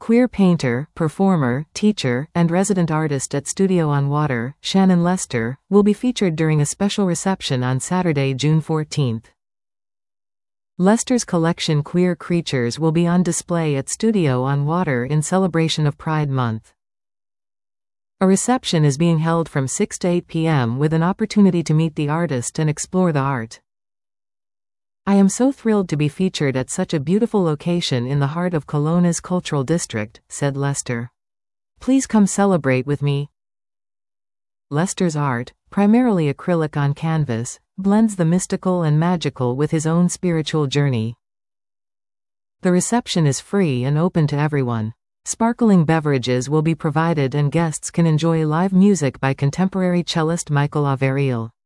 Queer painter, performer, teacher, and resident artist at Studio on Water, Shannon Lester, will be featured during a special reception on Saturday, June 14. Lester's collection Queer Creatures will be on display at Studio on Water in celebration of Pride Month. A reception is being held from 6 to 8 p.m. with an opportunity to meet the artist and explore the art. I am so thrilled to be featured at such a beautiful location in the heart of Kelowna's cultural district, said Lester. Please come celebrate with me. Lester's art, primarily acrylic on canvas, blends the mystical and magical with his own spiritual journey. The reception is free and open to everyone. Sparkling beverages will be provided and guests can enjoy live music by contemporary cellist Michael Averill.